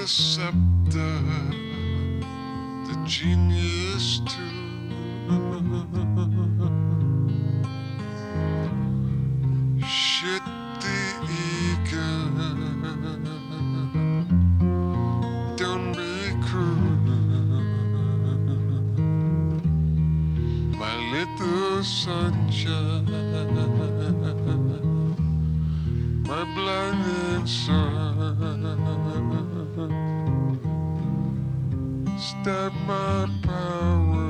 scepter, the genius too. Shit the eagle, don't be cruel. My little sunshine, my blinding sun, stab my power,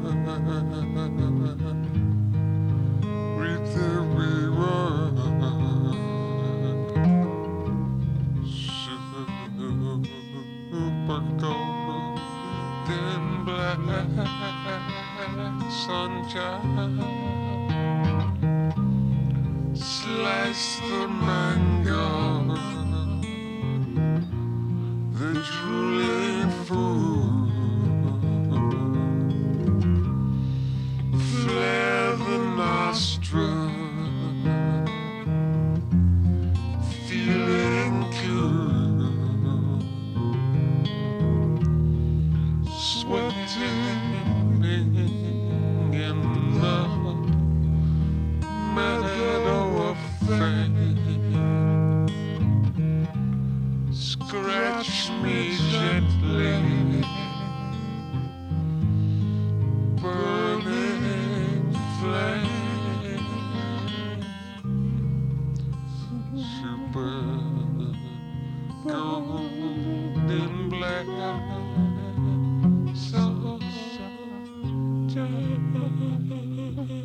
read the rerun. Super golden black sunshine, slice the mango, the drooling fool, flare the nostril, feeling cool, sweating in the meadow of fame. Scratch me gently, burning flame. Super golden black, so